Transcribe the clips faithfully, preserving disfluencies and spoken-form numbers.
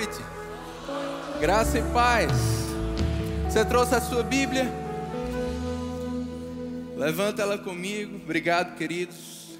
noite. Graça e paz. Você trouxe a sua Bíblia? Levanta ela comigo. Obrigado, queridos.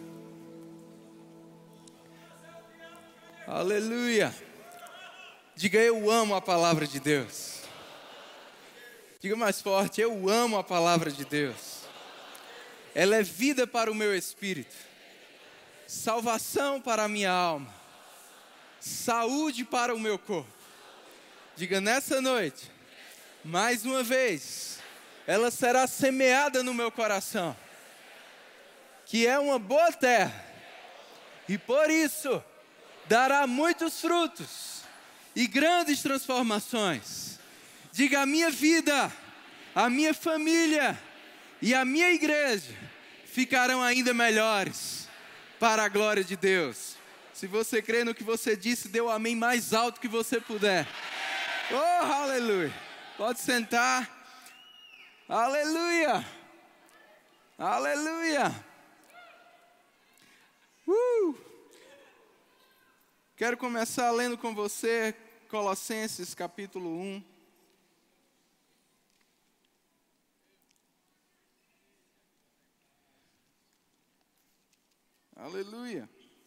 Aleluia. Diga, eu amo a palavra de Deus. Diga mais forte, eu amo a palavra de Deus. Ela é vida para o meu espírito, salvação para a minha alma, saúde para o meu corpo. Diga, nessa noite, mais uma vez, ela será semeada no meu coração, que é uma boa terra, e por isso dará muitos frutos e grandes transformações. Diga, a minha vida, a minha família e a minha igreja ficarão ainda melhores para a glória de Deus. Se você crê no que você disse, dê o amém mais alto que você puder. Oh, aleluia. Pode sentar. Aleluia. Aleluia. Uh. Quero começar lendo com você Colossenses capítulo um. Aleluia.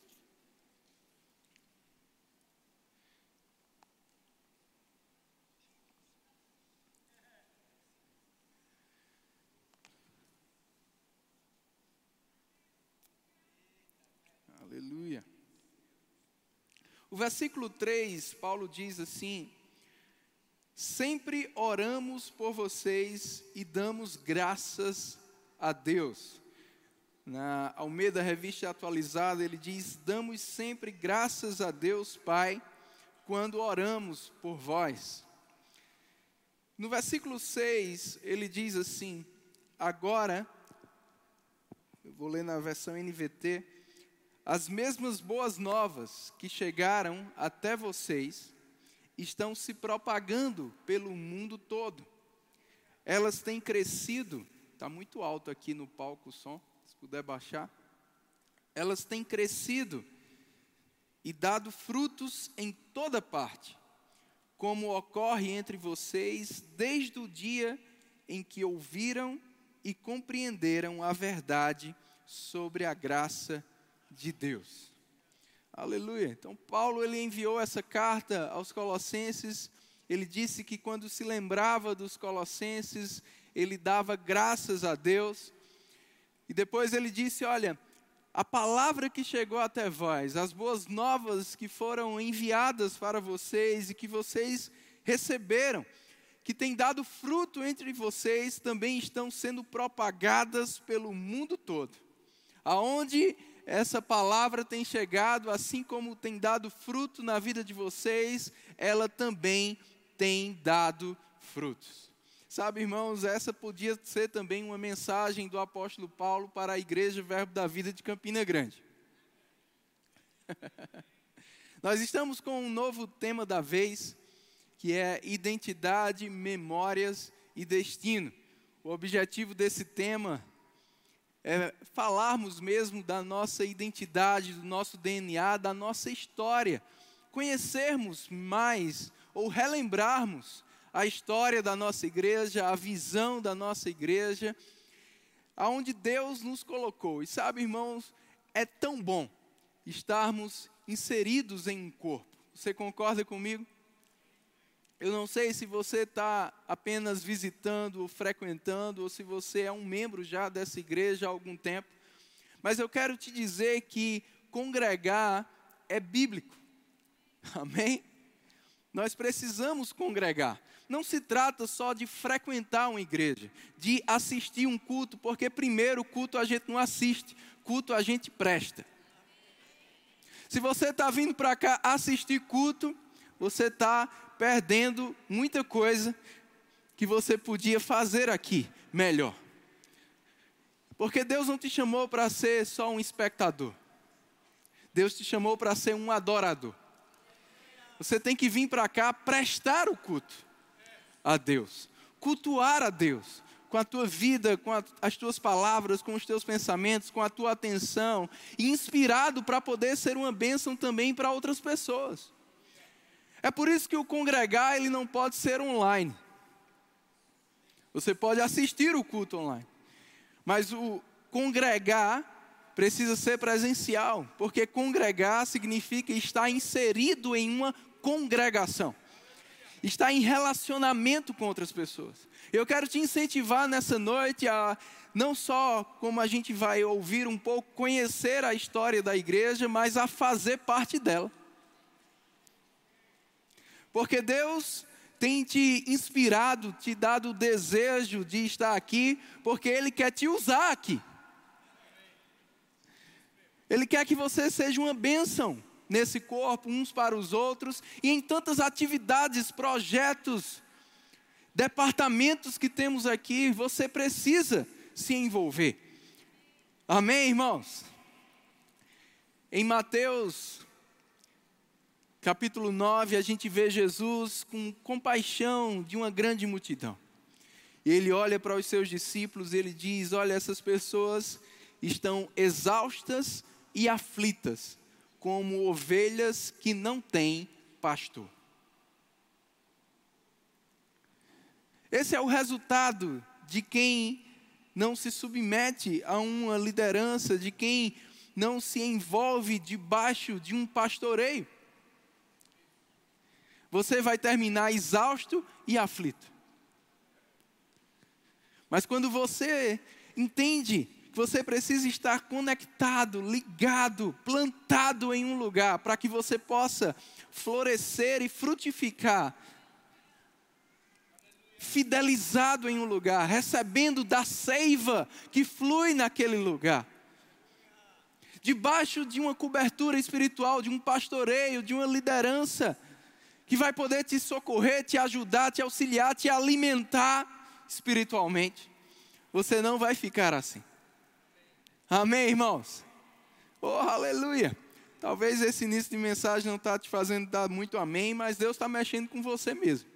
Aleluia. O versículo três, Paulo diz assim: sempre oramos por vocês e damos graças a Deus. Na Almeida Revista Atualizada, ele diz: damos sempre graças a Deus Pai quando oramos por vós. No versículo seis, ele diz assim: agora, eu vou ler na versão N V T, as mesmas boas novas que chegaram até vocês estão se propagando pelo mundo todo. Elas têm crescido, está muito alto aqui no palco o som, se puder baixar. Elas têm crescido e dado frutos em toda parte, como ocorre entre vocês desde o dia em que ouviram e compreenderam a verdade sobre a graça de Deus. Aleluia. Então Paulo, ele enviou essa carta aos Colossenses. Ele disse que quando se lembrava dos Colossenses, ele dava graças a Deus. E depois ele disse: olha, a palavra que chegou até vós, as boas novas que foram enviadas para vocês e que vocês receberam, que tem dado fruto entre vocês, também estão sendo propagadas pelo mundo todo. Aonde essa palavra tem chegado, assim como tem dado fruto na vida de vocês, ela também tem dado frutos. Sabe, irmãos, essa podia ser também uma mensagem do apóstolo Paulo para a Igreja Verbo da Vida de Campina Grande. Nós estamos com um novo tema da vez, que é identidade, memórias e destino. O objetivo desse tema é falarmos mesmo da nossa identidade, do nosso D N A, da nossa história. Conhecermos mais ou relembrarmos a história da nossa igreja, a visão da nossa igreja, aonde Deus nos colocou. E sabe, irmãos, é tão bom estarmos inseridos em um corpo. Você concorda comigo? Eu não sei se você está apenas visitando ou frequentando, ou se você é um membro já dessa igreja há algum tempo, mas eu quero te dizer que congregar é bíblico. Amém? Nós precisamos congregar. Não se trata só de frequentar uma igreja, de assistir um culto, porque primeiro culto a gente não assiste, culto a gente presta. Se você está vindo para cá assistir culto, você está perdendo muita coisa que você podia fazer aqui melhor. Porque Deus não te chamou para ser só um espectador. Deus te chamou para ser um adorador. Você tem que vir para cá prestar o culto a Deus. Cultuar a Deus. Com a tua vida, com a, as tuas palavras, com os teus pensamentos, com a tua atenção. E inspirado para poder ser uma bênção também para outras pessoas. É por isso que o congregar, ele não pode ser online. Você pode assistir o culto online. Mas o congregar precisa ser presencial, porque congregar significa estar inserido em uma congregação. Estar em relacionamento com outras pessoas. Eu quero te incentivar nessa noite a, não só como a gente vai ouvir um pouco, conhecer a história da igreja, mas a fazer parte dela. Porque Deus tem te inspirado, te dado o desejo de estar aqui, porque Ele quer te usar aqui. Ele quer que você seja uma bênção nesse corpo, uns para os outros, e em tantas atividades, projetos, departamentos que temos aqui, você precisa se envolver. Amém, irmãos? Em Mateus capítulo nove, a gente vê Jesus com compaixão de uma grande multidão. E Ele olha para os seus discípulos e Ele diz: olha, essas pessoas estão exaustas e aflitas, como ovelhas que não têm pastor. Esse é o resultado de quem não se submete a uma liderança, de quem não se envolve debaixo de um pastoreio. Você vai terminar exausto e aflito. Mas quando você entende que você precisa estar conectado, ligado, plantado em um lugar, para que você possa florescer e frutificar, fidelizado em um lugar, recebendo da seiva que flui naquele lugar, debaixo de uma cobertura espiritual, de um pastoreio, de uma liderança, que vai poder te socorrer, te ajudar, te auxiliar, te alimentar espiritualmente. Você não vai ficar assim. Amém, irmãos? Oh, aleluia! Talvez esse início de mensagem não está te fazendo dar muito amém, mas Deus está mexendo com você mesmo.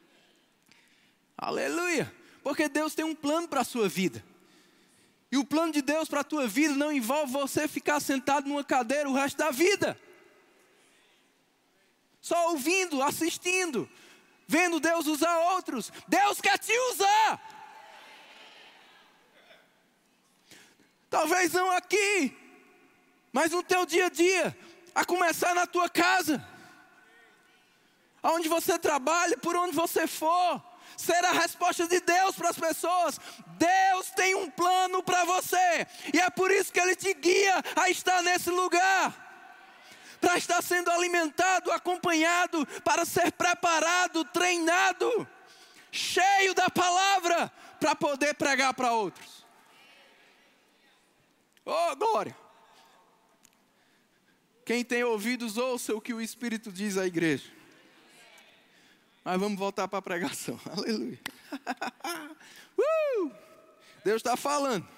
Aleluia! Porque Deus tem um plano para a sua vida. E o plano de Deus para a tua vida não envolve você ficar sentado numa cadeira o resto da vida. Só ouvindo, assistindo, vendo Deus usar outros. Deus quer te usar. Talvez não aqui, mas no teu dia a dia, a começar na tua casa, aonde você trabalha, por onde você for, ser a resposta de Deus para as pessoas. Deus tem um plano para você, e é por isso que Ele te guia a estar nesse lugar. Para estar sendo alimentado, acompanhado, para ser preparado, treinado, cheio da palavra, para poder pregar para outros. Oh, glória! Quem tem ouvidos, ouça o que o Espírito diz à igreja. Mas vamos voltar para a pregação. Aleluia! uh! Deus está falando.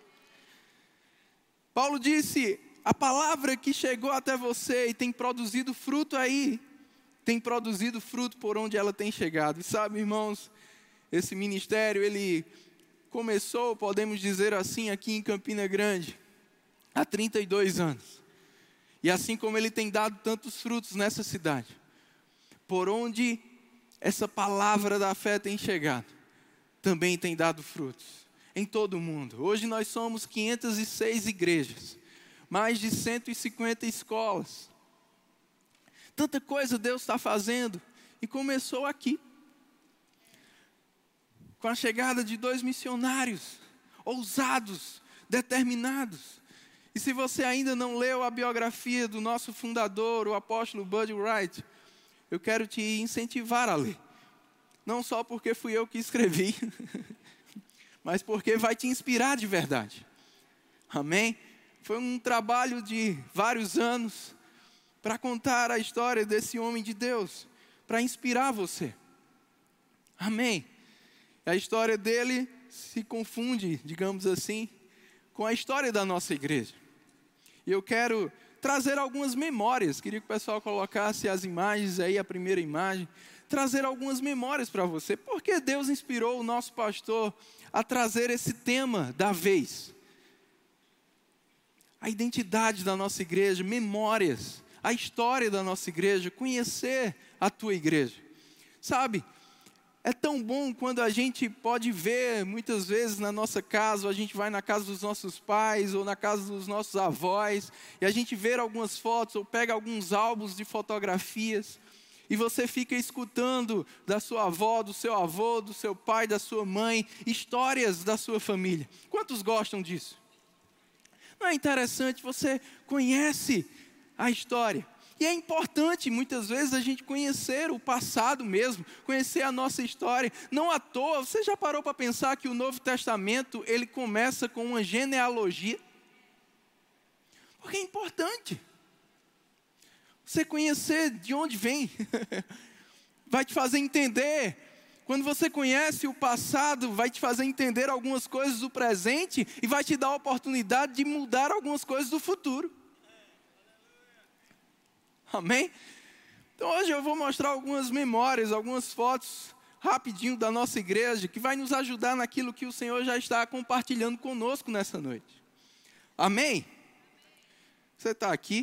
Paulo disse: a palavra que chegou até você e tem produzido fruto aí, tem produzido fruto por onde ela tem chegado. E sabe, irmãos, esse ministério, ele começou, podemos dizer assim, aqui em Campina Grande, há trinta e dois anos. E assim como ele tem dado tantos frutos nessa cidade, por onde essa palavra da fé tem chegado, também tem dado frutos em todo o mundo. Hoje nós somos quinhentas e seis igrejas, mais de cento e cinquenta escolas. Tanta coisa Deus está fazendo, e começou aqui, com a chegada de dois missionários, ousados, determinados. E se você ainda não leu a biografia do nosso fundador, o apóstolo Bud Wright, eu quero te incentivar a ler. Não só porque fui eu que escrevi, mas porque vai te inspirar de verdade. Amém? Foi um trabalho de vários anos para contar a história desse homem de Deus, para inspirar você. Amém? A história dele se confunde, digamos assim, com a história da nossa igreja. E eu quero trazer algumas memórias. Queria que o pessoal colocasse as imagens aí, a primeira imagem. Trazer algumas memórias para você. Porque Deus inspirou o nosso pastor a trazer esse tema da vez. A identidade da nossa igreja, memórias, a história da nossa igreja, conhecer a tua igreja. Sabe, é tão bom quando a gente pode ver, muitas vezes na nossa casa, ou a gente vai na casa dos nossos pais, ou na casa dos nossos avós, e a gente vê algumas fotos, ou pega alguns álbuns de fotografias, e você fica escutando da sua avó, do seu avô, do seu pai, da sua mãe, histórias da sua família. Quantos gostam disso? Não é interessante? Você conhece a história. E é importante, muitas vezes, a gente conhecer o passado mesmo, conhecer a nossa história. Não à toa, você já parou para pensar que o Novo Testamento, ele começa com uma genealogia? Porque é importante. Você conhecer de onde vem, vai te fazer entender. Quando você conhece o passado, vai te fazer entender algumas coisas do presente e vai te dar a oportunidade de mudar algumas coisas do futuro. Amém? Então hoje eu vou mostrar algumas memórias, algumas fotos rapidinho da nossa igreja, que vai nos ajudar naquilo que o Senhor já está compartilhando conosco nessa noite. Amém? Você está aqui?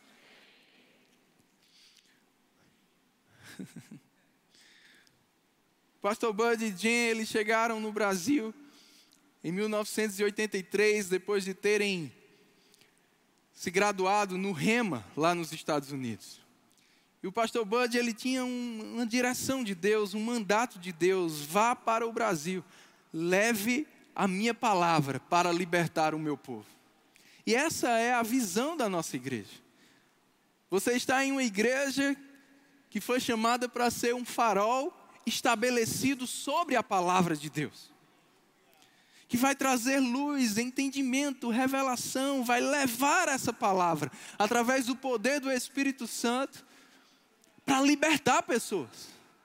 Pastor Bud e Jen, eles chegaram no Brasil em mil novecentos e oitenta e três, depois de terem se graduado no Rema, lá nos Estados Unidos. E o pastor Bud, ele tinha um, uma direção de Deus, um mandato de Deus: vá para o Brasil, leve a minha palavra para libertar o meu povo. E essa é a visão da nossa igreja. Você está em uma igreja que foi chamada para ser um farol estabelecido sobre a palavra de Deus, que vai trazer luz, entendimento, revelação, vai levar essa palavra, através do poder do Espírito Santo, para libertar pessoas.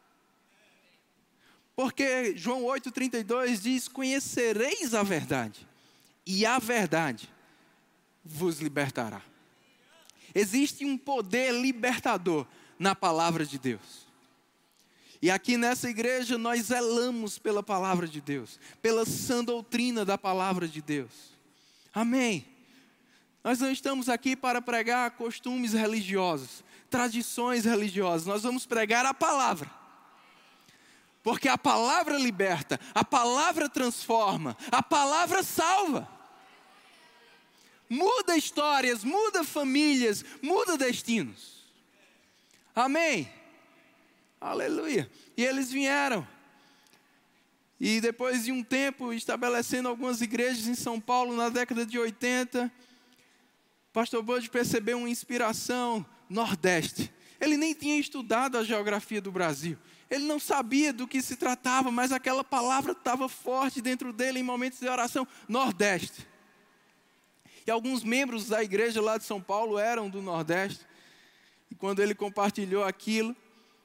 Porque João oito, trinta e dois diz: conhecereis a verdade, e a verdade vos libertará. Existe um poder libertador na palavra de Deus. E aqui nessa igreja nós zelamos pela palavra de Deus, pela sã doutrina da palavra de Deus. Amém? Nós não estamos aqui para pregar costumes religiosos, tradições religiosas. Nós vamos pregar a palavra. Porque a palavra liberta, a palavra transforma, a palavra salva. Muda histórias, muda famílias, muda destinos. Amém? Aleluia. E eles vieram. E depois de um tempo, estabelecendo algumas igrejas em São Paulo, na década de oitenta, pastor Bud percebeu uma inspiração nordeste. Ele nem tinha estudado a geografia do Brasil. Ele não sabia do que se tratava, mas aquela palavra estava forte dentro dele em momentos de oração. Nordeste. E alguns membros da igreja lá de São Paulo eram do Nordeste. E quando ele compartilhou aquilo,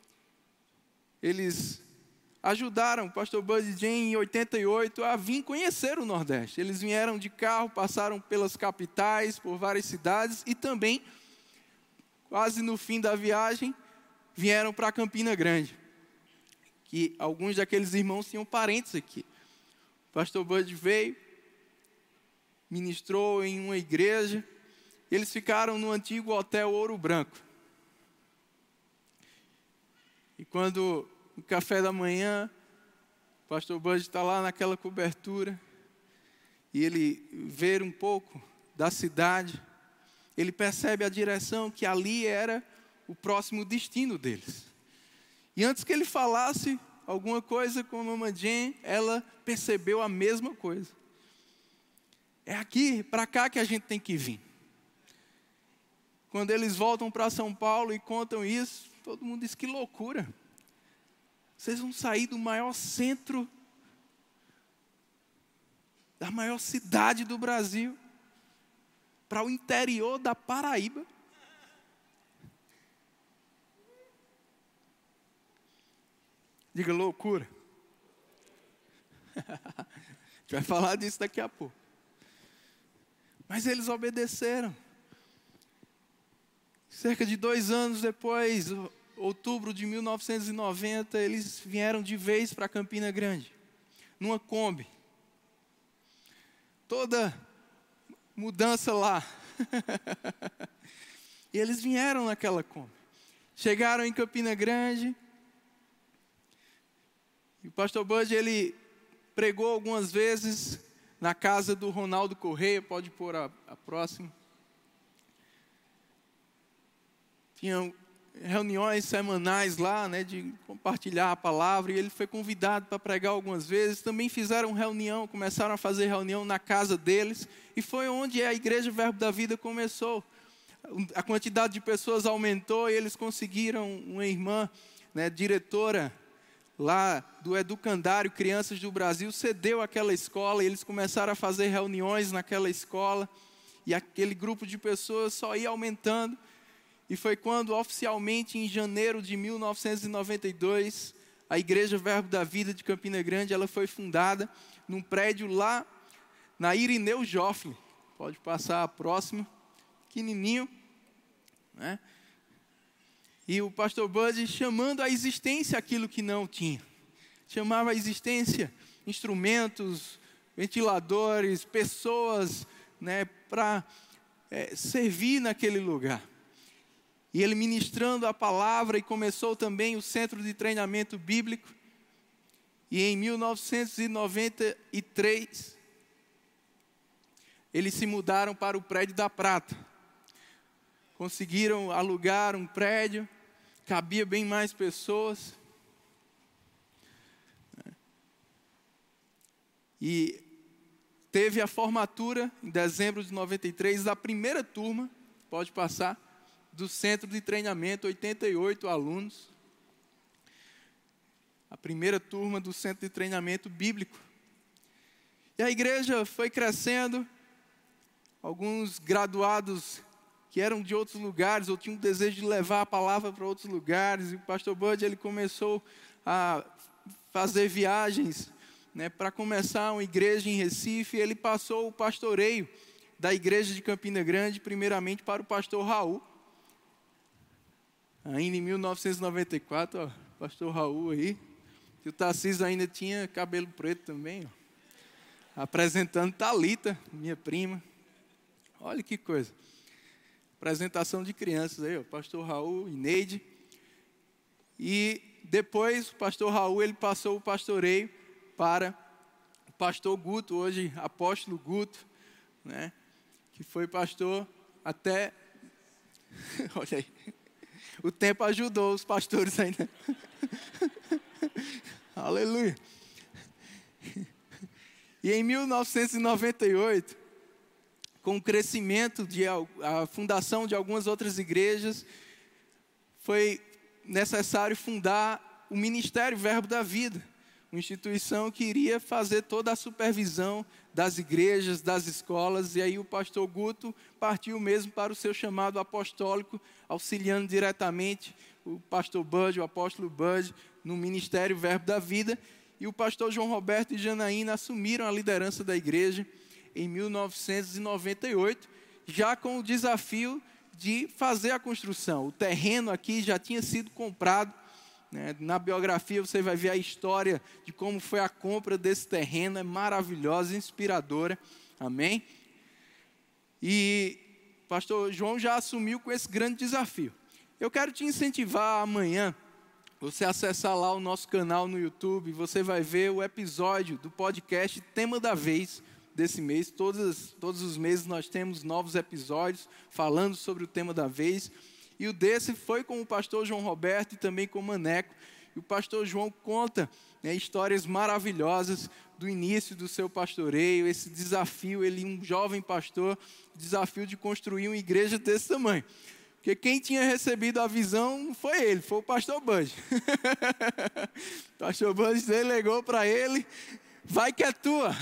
eles ajudaram o pastor Bud e Jen em oitenta e oito a vir conhecer o Nordeste. Eles vieram de carro, passaram pelas capitais, por várias cidades e também, quase no fim da viagem, vieram para Campina Grande. Que alguns daqueles irmãos tinham parentes aqui. O pastor Bud veio, ministrou em uma igreja. Eles ficaram no antigo hotel Ouro Branco. E quando no café da manhã, o pastor Bud está lá naquela cobertura, e ele vê um pouco da cidade, ele percebe a direção que ali era o próximo destino deles. E antes que ele falasse alguma coisa com a mamãe Jen, ela percebeu a mesma coisa. É aqui, para cá que a gente tem que vir. Quando eles voltam para São Paulo e contam isso, todo mundo diz: que loucura. Vocês vão sair do maior centro, da maior cidade do Brasil, para o interior da Paraíba. Diga loucura. A gente vai falar disso daqui a pouco. Mas eles obedeceram. Cerca de dois anos depois, outubro de mil novecentos e noventa, eles vieram de vez para Campina Grande, numa Kombi. Toda mudança lá. E eles vieram naquela Kombi. Chegaram em Campina Grande. E o pastor Bud, ele pregou algumas vezes na casa do Ronaldo Correia. Pode pôr a, a próxima. Tinham reuniões semanais lá, né, de compartilhar a palavra, e ele foi convidado para pregar algumas vezes. Também fizeram reunião, começaram a fazer reunião na casa deles, e foi onde a Igreja Verbo da Vida começou. A quantidade de pessoas aumentou, e eles conseguiram uma irmã, né, diretora lá do Educandário Crianças do Brasil, cedeu aquela escola, e eles começaram a fazer reuniões naquela escola, e aquele grupo de pessoas só ia aumentando. E foi quando, oficialmente, em janeiro de mil novecentos e noventa e dois, a Igreja Verbo da Vida de Campina Grande, ela foi fundada num prédio lá na Irineu Joffre. Pode passar a próxima, pequenininho, né? E o pastor Bud chamando à existência aquilo que não tinha. Chamava à existência instrumentos, ventiladores, pessoas, né, para é, servir naquele lugar. E ele ministrando a palavra, e começou também o Centro de Treinamento Bíblico. E em mil novecentos e noventa e três, eles se mudaram para o Prédio da Prata. Conseguiram alugar um prédio, cabia bem mais pessoas. E teve a formatura, em dezembro de noventa e três, da primeira turma, pode passar, do Centro de Treinamento, oitenta e oito alunos. A primeira turma do Centro de Treinamento Bíblico. E a igreja foi crescendo. Alguns graduados que eram de outros lugares, ou tinham o desejo de levar a palavra para outros lugares. E o pastor Bud, ele começou a fazer viagens, né, para começar uma igreja em Recife. E ele passou o pastoreio da igreja de Campina Grande, primeiramente para o pastor Raul. Ainda em mil novecentos e noventa e quatro, ó, pastor Raul aí. E o Tarcísio ainda tinha cabelo preto também, ó. Apresentando Thalita, minha prima. Olha que coisa. Apresentação de crianças aí, ó, pastor Raul e Neide. E depois o pastor Raul, ele passou o pastoreio para o pastor Guto, hoje apóstolo Guto, né, que foi pastor até... Olha aí. O tempo ajudou os pastores ainda. Aleluia. E em mil novecentos e noventa e oito, com o crescimento, de, a fundação de algumas outras igrejas, foi necessário fundar o Ministério Verbo da Vida, uma instituição que iria fazer toda a supervisão das igrejas, das escolas. E aí o pastor Guto partiu mesmo para o seu chamado apostólico, auxiliando diretamente o pastor Bud, o apóstolo Bud, no Ministério Verbo da Vida. E o pastor João Roberto e Janaína assumiram a liderança da igreja em mil novecentos e noventa e oito, já com o desafio de fazer a construção. O terreno aqui já tinha sido comprado. Na biografia você vai ver a história de como foi a compra desse terreno. É maravilhosa, inspiradora. Amém? E o pastor João já assumiu com esse grande desafio. Eu quero te incentivar amanhã, você acessar lá o nosso canal no YouTube. Você vai ver o episódio do podcast Tema da Vez desse mês. Todos, todos os meses nós temos novos episódios falando sobre o tema da vez. E o desse foi com o pastor João Roberto e também com o Maneco. E o pastor João conta, né, histórias maravilhosas do início do seu pastoreio, esse desafio, ele, um jovem pastor, desafio de construir uma igreja desse tamanho. Porque quem tinha recebido a visão não foi ele, foi o pastor Bud. O pastor Bud delegou para ele, vai que é tua.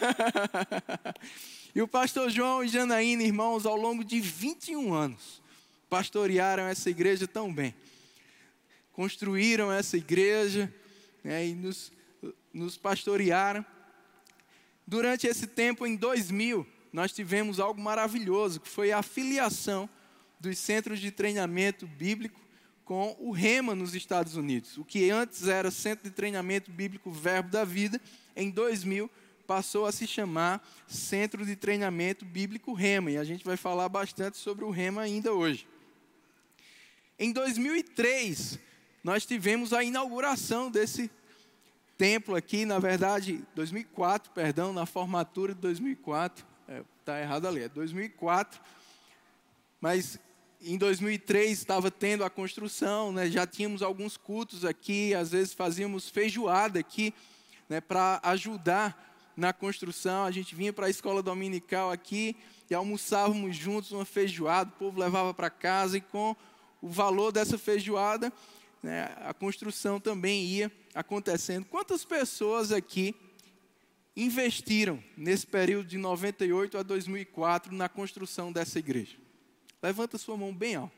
E o pastor João e Janaína, irmãos, ao longo de vinte e um anos, pastorearam essa igreja tão bem. Construíram essa igreja, né, e nos, nos pastorearam. Durante esse tempo, em dois mil, nós tivemos algo maravilhoso, que foi a filiação dos centros de treinamento bíblico com o Rema nos Estados Unidos. O que antes era Centro de Treinamento Bíblico Verbo da Vida, em dois mil passou a se chamar Centro de Treinamento Bíblico Rema. E a gente vai falar bastante sobre o Rema ainda hoje. Em dois mil e três, nós tivemos a inauguração desse templo aqui, na verdade, dois mil e quatro, perdão, na formatura de dois mil e quatro, está é, errado ali, é dois mil e quatro, mas em dois mil e três estava tendo a construção, né, já tínhamos alguns cultos aqui, às vezes fazíamos feijoada aqui, né, para ajudar na construção. A gente vinha para a escola dominical aqui e almoçávamos juntos uma feijoada, o povo levava para casa e com o valor dessa feijoada, né, a construção também ia acontecendo. Quantas pessoas aqui investiram nesse período de noventa e oito a dois mil e quatro na construção dessa igreja? Levanta sua mão bem alto.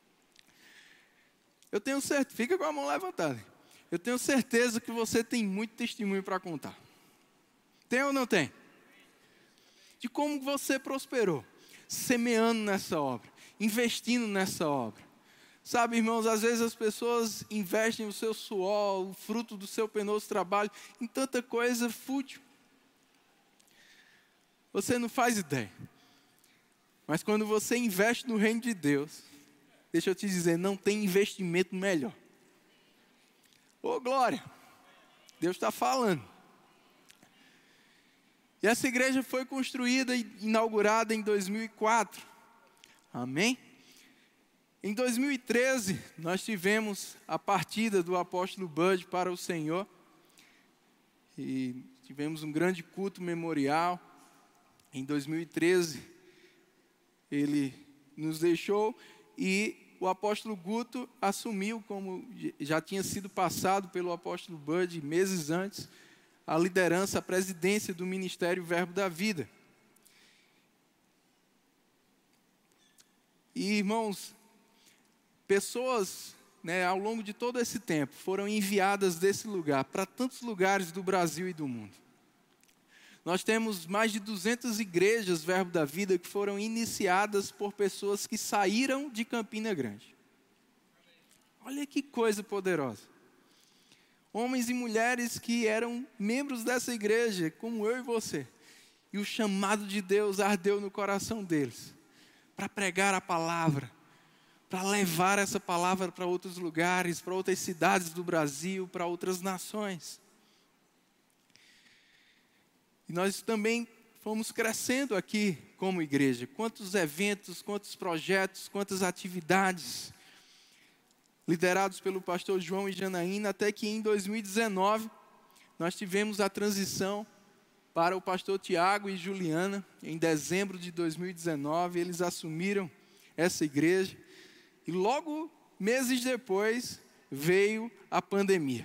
Eu tenho certeza, fica com a mão levantada. Eu tenho certeza que você tem muito testemunho para contar. Tem ou não tem? De como você prosperou, semeando nessa obra, investindo nessa obra. Sabe, irmãos, às vezes as pessoas investem o seu suor, o fruto do seu penoso trabalho, em tanta coisa fútil. Você não faz ideia. Mas quando você investe no reino de Deus, deixa eu te dizer, não tem investimento melhor. Ô, glória! Deus está falando. E essa igreja foi construída e inaugurada em dois mil e quatro. Amém? Em dois mil e treze, nós tivemos a partida do apóstolo Bud para o Senhor. E tivemos um grande culto memorial. Em dois mil e treze, ele nos deixou e o apóstolo Guto assumiu, como já tinha sido passado pelo apóstolo Bud meses antes, a liderança, a presidência do Ministério Verbo da Vida. E, irmãos, pessoas, né, ao longo de todo esse tempo, foram enviadas desse lugar para tantos lugares do Brasil e do mundo. Nós temos mais de duzentas igrejas Verbo da Vida que foram iniciadas por pessoas que saíram de Campina Grande. Olha que coisa poderosa. Homens e mulheres que eram membros dessa igreja, como eu e você. E o chamado de Deus ardeu no coração deles, para pregar a palavra, para levar essa palavra para outros lugares, para outras cidades do Brasil, para outras nações. E nós também fomos crescendo aqui como igreja. Quantos eventos, quantos projetos, quantas atividades, liderados pelo pastor João e Janaína, até que em dois mil e dezenove, nós tivemos a transição para o pastor Tiago e Juliana. Em dezembro de dois mil e dezenove, eles assumiram essa igreja. E logo, meses depois, veio a pandemia.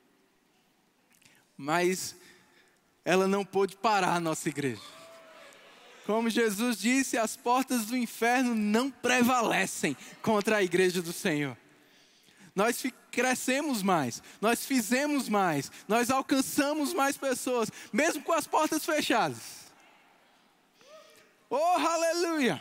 Mas ela não pôde parar a nossa igreja. Como Jesus disse, as portas do inferno não prevalecem contra a igreja do Senhor. Nós crescemos mais, nós fizemos mais, nós alcançamos mais pessoas, mesmo com as portas fechadas. Oh, aleluia!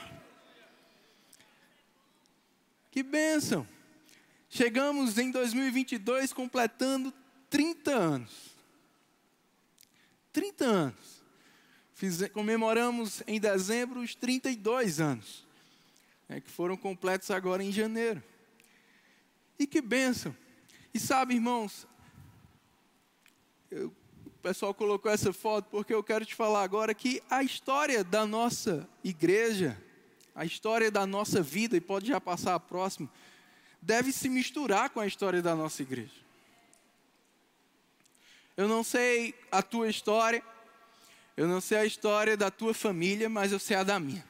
Que bênção! Chegamos em dois mil e vinte e dois completando trinta anos. trinta anos. Fiz, comemoramos em dezembro os trinta e dois anos, né, que foram completos agora em janeiro. E que bênção! E sabe, irmãos, eu, o pessoal colocou essa foto porque eu quero te falar agora que a história da nossa igreja, a história da nossa vida, e pode já passar a próxima, deve se misturar com a história da nossa igreja. Eu não sei a tua história, eu não sei a história da tua família, mas eu sei a da minha.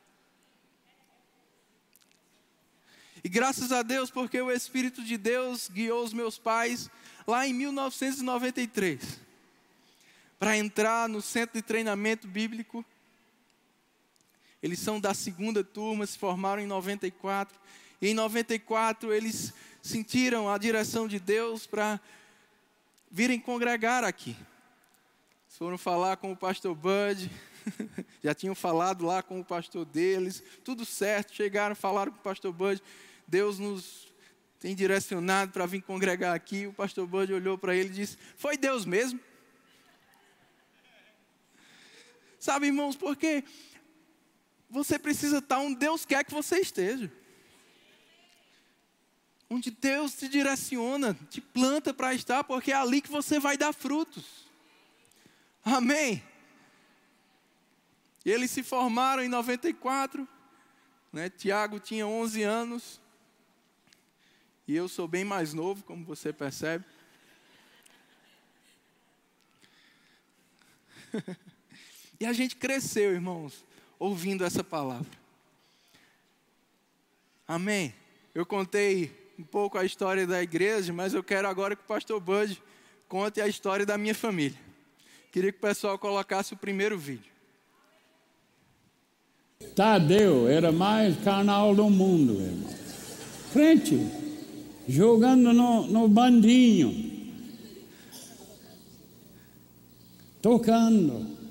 E graças a Deus, porque o Espírito de Deus guiou os meus pais lá em mil novecentos e noventa e três, para entrar no centro de treinamento bíblico. Eles são da segunda turma, se formaram em noventa e quatro. E em noventa e quatro eles sentiram a direção de Deus para virem congregar aqui. Foram falar com o pastor Bud, já tinham falado lá com o pastor deles, tudo certo, chegaram, falaram com o pastor Bud, Deus nos tem direcionado para vir congregar aqui. O pastor Bud olhou para ele e disse, foi Deus mesmo? Sabe, irmãos, porque você precisa estar onde Deus quer que você esteja. onde Deus te direciona, te planta para estar, porque é ali que você vai dar frutos. Amém? E eles se formaram em noventa e quatro, né? Tiago tinha onze anos, e eu sou bem mais novo, como você percebe. E a gente cresceu, irmãos, ouvindo essa palavra. Amém? Eu contei um pouco a história da igreja, mas eu quero agora que o pastor Bud conte a história da minha família. Queria que o pessoal colocasse o primeiro vídeo. Tadeu era mais carnal do mundo, irmão. Crente, jogando no, no bandinho, tocando.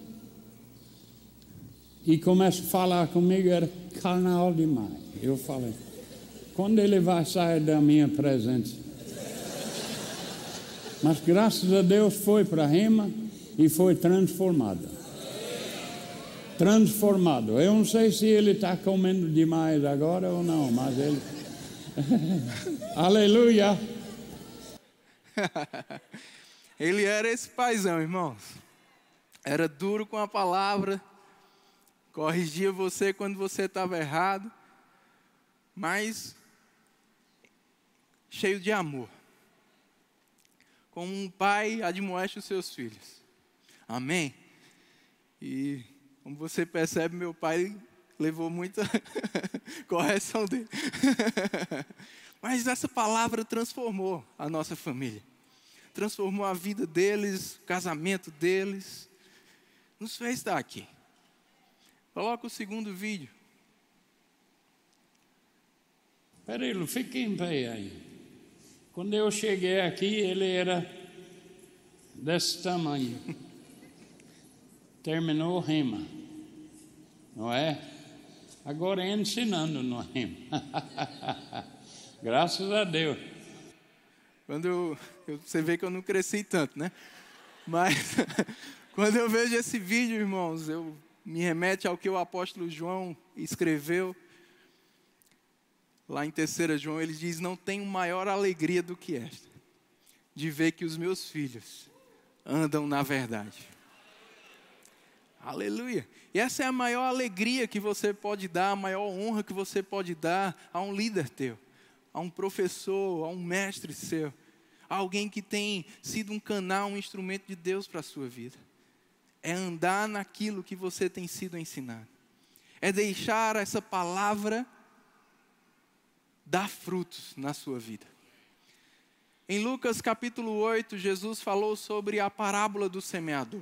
E começa a falar comigo, era carnal demais. Eu falei, quando ele vai sair da minha presença? Mas graças a Deus foi para a Rema e foi transformado. Transformado. Eu não sei se ele está comendo demais agora ou não, mas ele... Aleluia! Ele era esse paizão, irmãos. Era duro com a palavra, corrigia você quando você estava errado, mas cheio de amor. Como um pai admoesta os seus filhos. Amém? E como você percebe, meu pai levou muita correção dele. Mas essa palavra transformou a nossa família. Transformou a vida deles, o casamento deles. Nos fez estar aqui. Coloca o segundo vídeo. Peraí, Lu, fique em pé aí. Quando eu cheguei aqui, ele era desse tamanho. Terminou o Rema, não é? Agora é ensinando no Rema. Graças a Deus. Quando eu, eu, você vê que eu não cresci tanto, né? Mas quando eu vejo esse vídeo, irmãos, eu me remete ao que o apóstolo João escreveu. Lá em terceira João, ele diz, não tenho maior alegria do que esta, de ver que os meus filhos andam na verdade. Aleluia. E essa é a maior alegria que você pode dar, a maior honra que você pode dar a um líder teu, a um professor, a um mestre seu, a alguém que tem sido um canal, um instrumento de Deus para a sua vida. É andar naquilo que você tem sido ensinado. É deixar essa palavra dar frutos na sua vida. Em Lucas capítulo oito, Jesus falou sobre a parábola do semeador.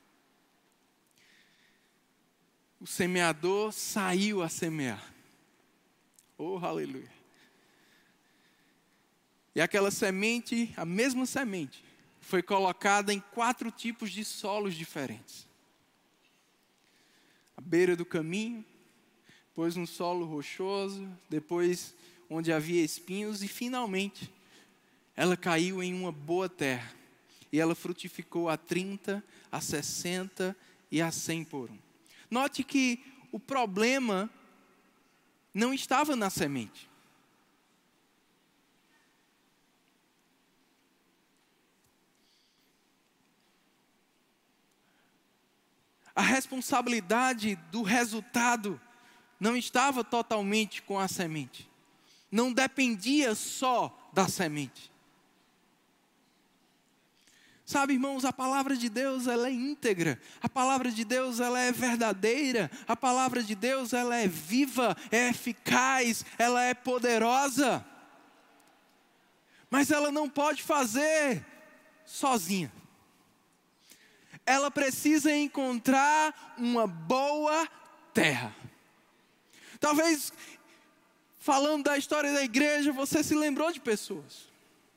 O semeador saiu a semear. Oh, aleluia. E aquela semente, a mesma semente, foi colocada em quatro tipos de solos diferentes. À beira do caminho, depois no solo rochoso, depois onde havia espinhos e finalmente ela caiu em uma boa terra. E ela frutificou a trinta, a sessenta e a cem por um. Note que o problema não estava na semente. A responsabilidade do resultado não estava totalmente com a semente. Não dependia só da semente. Sabe, irmãos, a palavra de Deus, ela é íntegra. A palavra de Deus, ela é verdadeira. A palavra de Deus, ela é viva, é eficaz, ela é poderosa. Mas ela não pode fazer sozinha. Ela precisa encontrar uma boa terra. Talvez, falando da história da igreja, você se lembrou de pessoas.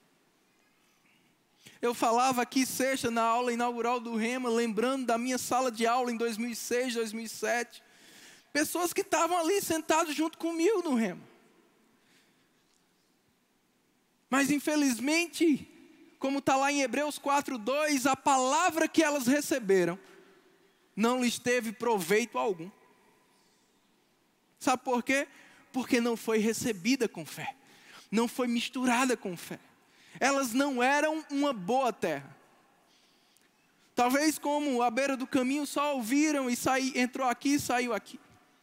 Eu falava aqui sexta na aula inaugural do Rema, lembrando da minha sala de aula em dois mil e seis, dois mil e sete. Pessoas que estavam ali sentadas junto comigo no Rema. Mas infelizmente, como está lá em Hebreus quatro, dois, a palavra que elas receberam não lhes teve proveito algum. Sabe por quê? Porque não foi recebida com fé. não foi misturada com fé. Elas não eram uma boa terra. Talvez como à beira do caminho só ouviram e saí, entrou aqui e saiu aqui.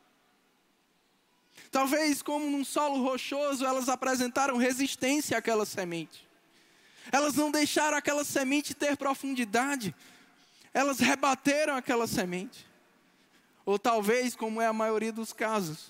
Talvez como num solo rochoso elas apresentaram resistência àquela semente. Elas não deixaram aquela semente ter profundidade. Elas rebateram aquela semente. Ou talvez, como é a maioria dos casos,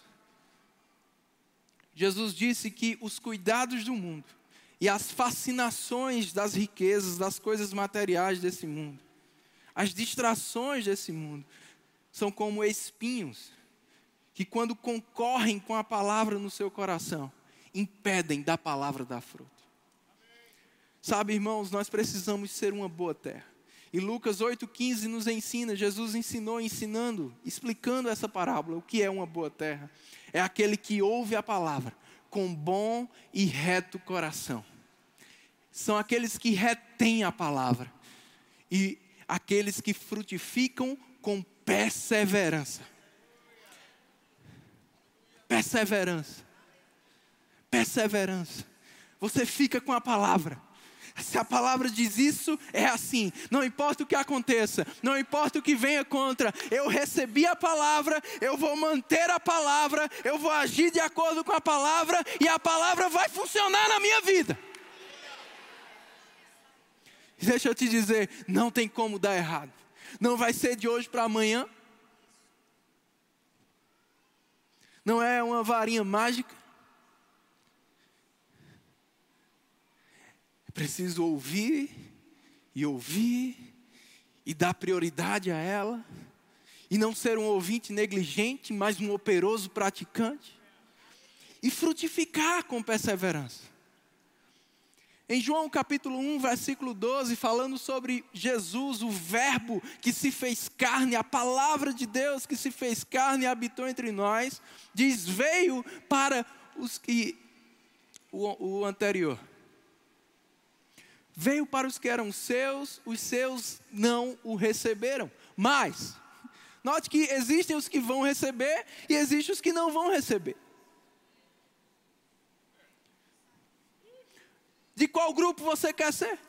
Jesus disse que os cuidados do mundo e as fascinações das riquezas, das coisas materiais desse mundo, as distrações desse mundo, são como espinhos que, quando concorrem com a palavra no seu coração, impedem da palavra dar fruto. Sabe, irmãos, nós precisamos ser uma boa terra. E Lucas oito, quinze nos ensina, Jesus ensinou, ensinando, explicando essa parábola, o que é uma boa terra. É aquele que ouve a palavra com bom e reto coração. São aqueles que retêm a palavra. E aqueles que frutificam com perseverança. Perseverança. Perseverança. Você fica com a palavra. Se a palavra diz isso, é assim. Não importa o que aconteça, não importa o que venha contra, eu recebi a palavra, eu vou manter a palavra, eu vou agir de acordo com a palavra e a palavra vai funcionar na minha vida. Deixa eu te dizer, não tem como dar errado. Não vai ser de hoje para amanhã. Não é uma varinha mágica. Preciso ouvir e ouvir e dar prioridade a ela. E não ser um ouvinte negligente, mas um operoso praticante. E frutificar com perseverança. Em João capítulo um, versículo doze, falando sobre Jesus, o verbo que se fez carne, a palavra de Deus que se fez carne e habitou entre nós, diz, veio para os que, o, o anterior, veio para os que eram seus, os seus não o receberam. Mas, note que existem os que vão receber e existem os que não vão receber. De qual grupo você quer ser?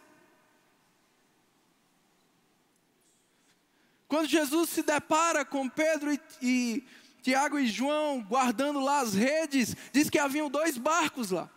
Quando Jesus se depara com Pedro e, e Tiago e João guardando lá as redes, diz que haviam dois barcos lá.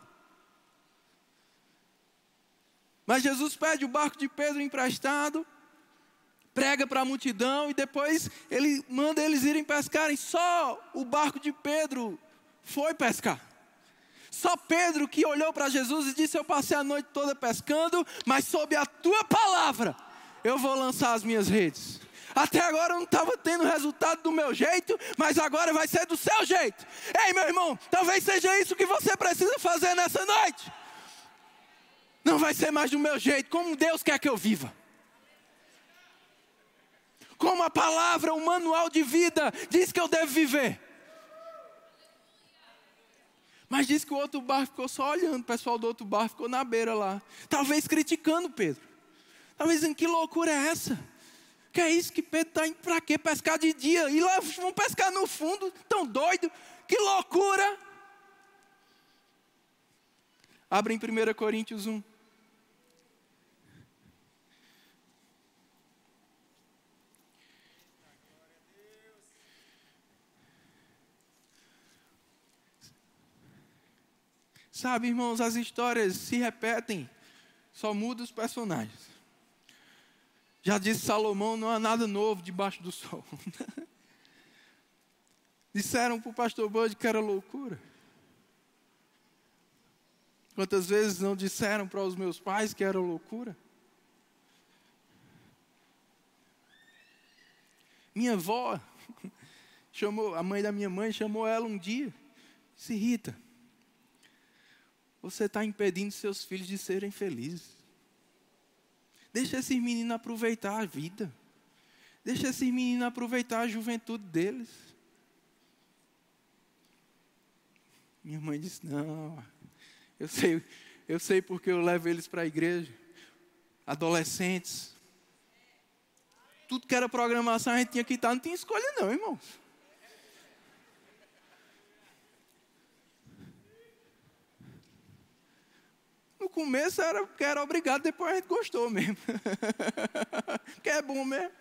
Mas Jesus pede o barco de Pedro emprestado, prega para a multidão e depois ele manda eles irem pescarem. Só o barco de Pedro foi pescar. Só Pedro que olhou para Jesus e disse, eu passei a noite toda pescando, mas sob a tua palavra eu vou lançar as minhas redes. Até agora eu não estava tendo resultado do meu jeito, mas agora vai ser do seu jeito. Ei, meu irmão, talvez seja isso que você precisa fazer nessa noite. Não vai ser mais do meu jeito, como Deus quer que eu viva. Como a palavra, o manual de vida diz que eu devo viver. Mas diz que o outro barco ficou só olhando, o pessoal do outro barco ficou na beira lá. Talvez criticando Pedro. Talvez dizendo, que loucura é essa? Que é isso que Pedro está indo para quê? Pescar de dia. E lá vão pescar no fundo, tão doido. Que loucura. Abre em primeira Coríntios um. Sabe, irmãos, as histórias se repetem, só muda os personagens. Já disse Salomão, não há nada novo debaixo do sol. Disseram para o pastor Bud que era loucura. Quantas vezes não disseram para os meus pais que era loucura? Minha avó, chamou, a mãe da minha mãe chamou ela um dia, disse, Rita, você está impedindo seus filhos de serem felizes. Deixa esses meninos aproveitar a vida. Deixa esses meninos aproveitar a juventude deles. Minha mãe disse, não, eu sei, eu sei porque eu levo eles para a igreja. Adolescentes. Tudo que era programação a gente tinha que estar, não tinha escolha não, irmãos. começo era porque era obrigado, depois a gente gostou mesmo. Porque é bom mesmo.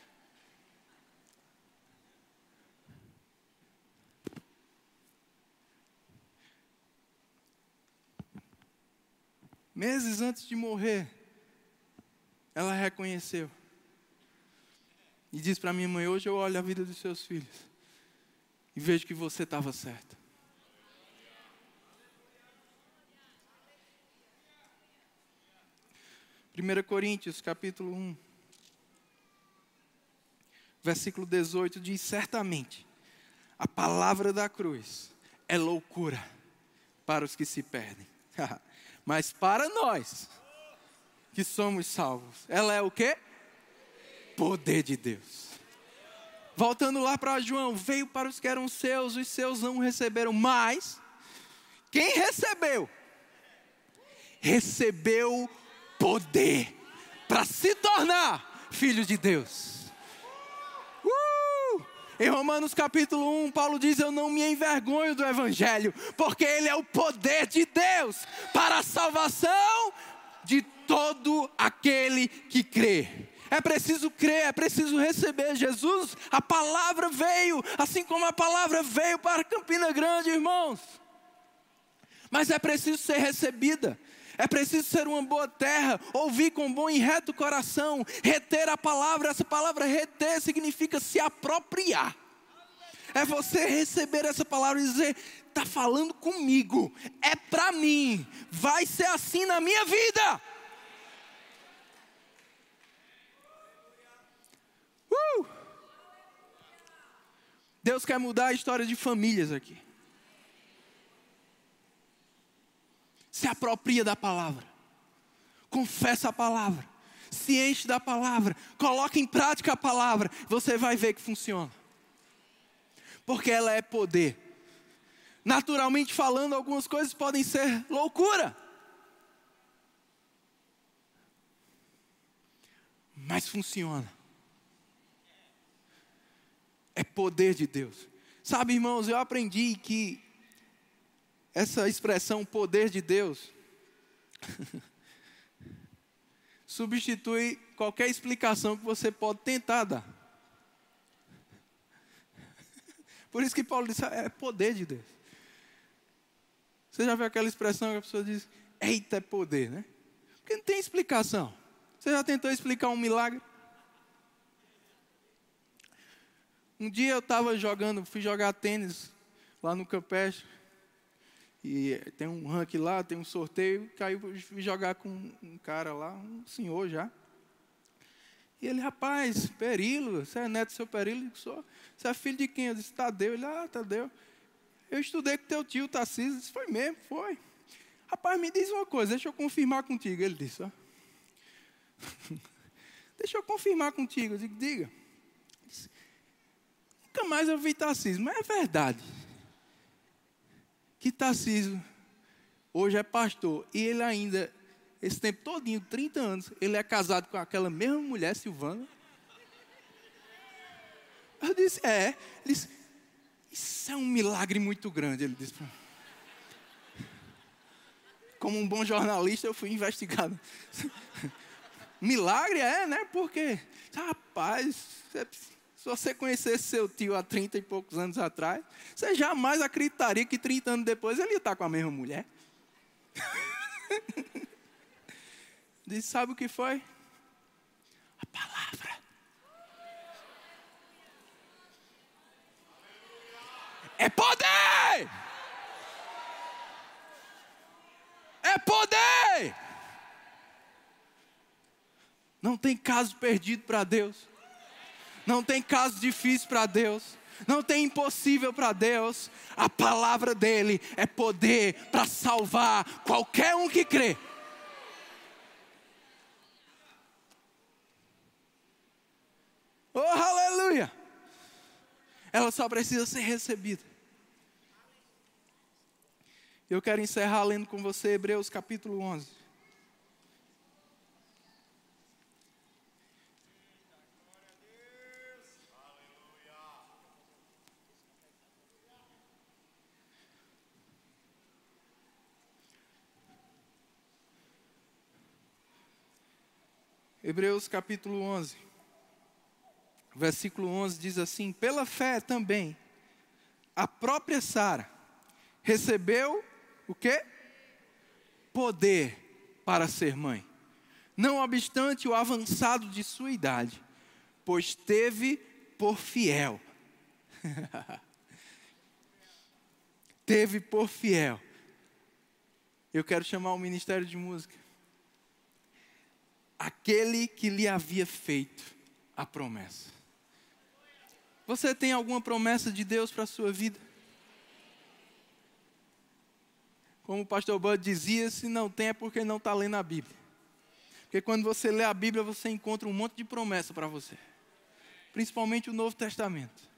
Meses antes de morrer, ela reconheceu. E disse para minha mãe: hoje eu olho a vida dos seus filhos e vejo que você estava certo. primeira Coríntios, capítulo um, versículo dezoito, diz: certamente, a palavra da cruz é loucura para os que se perdem. Mas para nós, que somos salvos, ela é o quê? Poder de Deus. Voltando lá para João, veio para os que eram seus, os seus não receberam, mas quem recebeu? Recebeu poder para se tornar filho de Deus. Uh! Em Romanos capítulo um, Paulo diz: eu não me envergonho do evangelho, porque ele é o poder de Deus para a salvação de todo aquele que crê. É preciso crer, é preciso receber Jesus. A palavra veio, assim como a palavra veio para Campina Grande, irmãos. Mas é preciso ser recebida. É preciso ser uma boa terra, ouvir com bom e reto coração, reter a palavra. Essa palavra reter significa se apropriar. É você receber essa palavra e dizer: está falando comigo, é para mim, vai ser assim na minha vida. Uh! Deus quer mudar a história de famílias aqui. Se apropria da palavra, confessa a palavra, se enche da palavra, coloca em prática a palavra, você vai ver que funciona. Porque ela é poder. Naturalmente falando, algumas coisas podem ser loucura, mas funciona. É poder de Deus. Sabe, irmãos, eu aprendi que essa expressão poder de Deus substitui qualquer explicação que você pode tentar dar. Por isso que Paulo disse: é poder de Deus. Você já viu aquela expressão que a pessoa diz: eita, é poder, né? Porque não tem explicação. Você já tentou explicar um milagre? Um dia eu estava jogando, fui jogar tênis lá no Campestre. E tem um ranking lá, tem um sorteio. Caiu, fui jogar com um cara lá, um senhor já. E ele: rapaz, Perilo, você é neto do seu Perilo? Eu disse: você é filho de quem? Eu disse: Tadeu. Ele: ah, Tadeu. Eu estudei com teu tio, Tarcísio. Eu disse: foi mesmo, foi. Rapaz, me diz uma coisa, deixa eu confirmar contigo. Ele disse: ó. Deixa eu confirmar contigo. Eu digo: diga. Disse: nunca mais eu vi Tarcísio, mas é verdade que Tarcísio hoje é pastor e ele ainda, esse tempo todinho, trinta anos, ele é casado com aquela mesma mulher, Silvana? Eu disse: é. Ele disse: isso é um milagre muito grande. Ele disse: como um bom jornalista, eu fui investigado. Milagre é, né? Porque, rapaz, se você conhecesse seu tio há trinta e poucos anos atrás, você jamais acreditaria que trinta anos depois ele ia estar com a mesma mulher. Disse: sabe o que foi? A palavra. É poder! É poder! Não tem caso perdido para Deus. Não tem caso difícil para Deus. Não tem impossível para Deus. A palavra dele é poder para salvar qualquer um que crê. Oh, aleluia! Ela só precisa ser recebida. Eu quero encerrar lendo com você Hebreus capítulo onze. Hebreus capítulo onze, versículo onze diz assim: pela fé também, a própria Sara recebeu o quê? Poder para ser mãe, não obstante o avançado de sua idade, pois teve por fiel. Teve por fiel. Eu quero chamar o Ministério de Música. Aquele que lhe havia feito a promessa. Você tem alguma promessa de Deus para a sua vida? Como o pastor Bud dizia, se não tem é porque não está lendo a Bíblia. Porque quando você lê a Bíblia, você encontra um monte de promessa para você. Principalmente o Novo Testamento.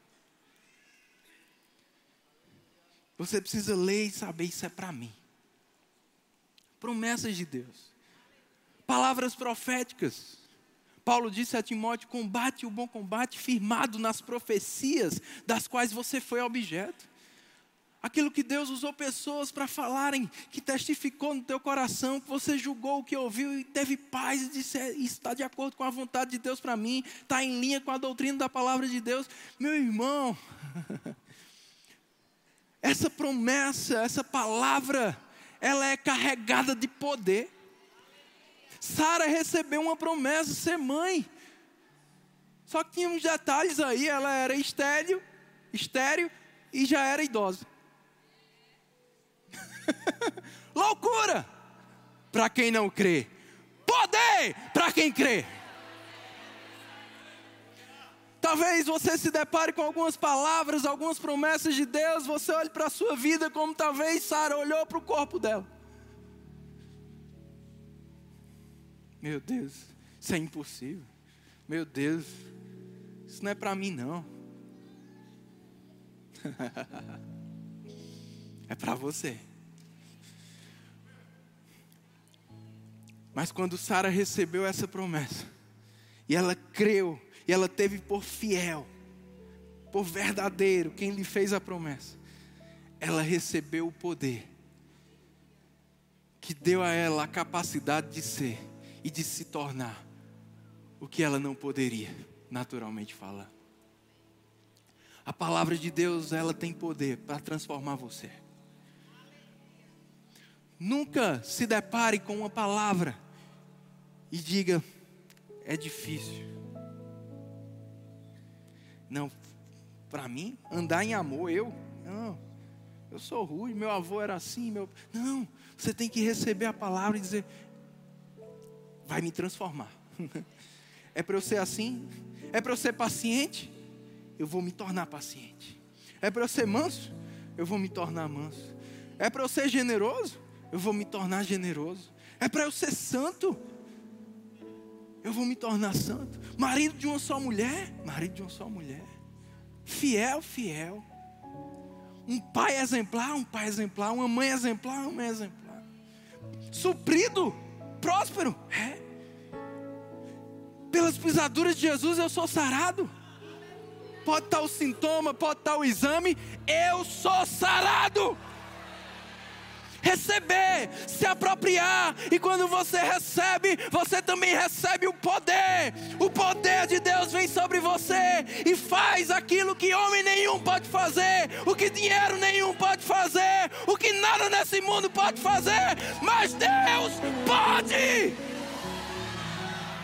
Você precisa ler e saber, isso é para mim. Promessas de Deus. Palavras proféticas. Paulo disse a Timóteo: combate o bom combate firmado nas profecias das quais você foi objeto. Aquilo que Deus usou pessoas para falarem, que testificou no teu coração, que você julgou o que ouviu e teve paz e disse: isso está de acordo com a vontade de Deus para mim, está em linha com a doutrina da palavra de Deus. Meu irmão, essa promessa, essa palavra, ela é carregada de poder. Sara recebeu uma promessa, ser mãe. Só que tinha uns detalhes aí, ela era estéril, estéril e já era idosa. Loucura para quem não crê, poder para quem crê. Talvez você se depare com algumas palavras, algumas promessas de Deus, você olhe para a sua vida como talvez Sara olhou para o corpo dela. Meu Deus, isso é impossível. Meu Deus, isso não é para mim não. É para você. Mas quando Sara recebeu essa promessa, e ela creu, e ela teve por fiel, por verdadeiro, quem lhe fez a promessa, ela recebeu o poder, que deu a ela a capacidade de ser, e de se tornar, o que ela não poderia, naturalmente falando. A palavra de Deus, ela tem poder para transformar você. Nunca se depare com uma palavra e diga: é difícil. Não, para mim, andar em amor, eu, não, eu sou ruim, meu avô era assim, meu... Não, você tem que receber a palavra e dizer: vai me transformar. É para eu ser assim? É para eu ser paciente? Eu vou me tornar paciente. É para eu ser manso? Eu vou me tornar manso. É para eu ser generoso? Eu vou me tornar generoso. É para eu ser santo? Eu vou me tornar santo. Marido de uma só mulher? Marido de uma só mulher. Fiel, fiel. Um pai exemplar, um pai exemplar. Uma mãe exemplar, uma mãe exemplar. Suprido, próspero. É. Pelas pisaduras de Jesus eu sou sarado. Pode estar o sintoma, pode estar o exame, eu sou sarado. Receber, se apropriar. E quando você recebe, você também recebe o poder. O poder de Deus vem sobre você e faz aquilo que homem nenhum pode fazer, o que dinheiro nenhum pode fazer, o que nada nesse mundo pode fazer, mas Deus pode.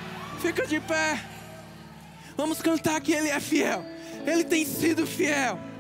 Fica de pé. Vamos cantar que Ele é fiel. Ele tem sido fiel.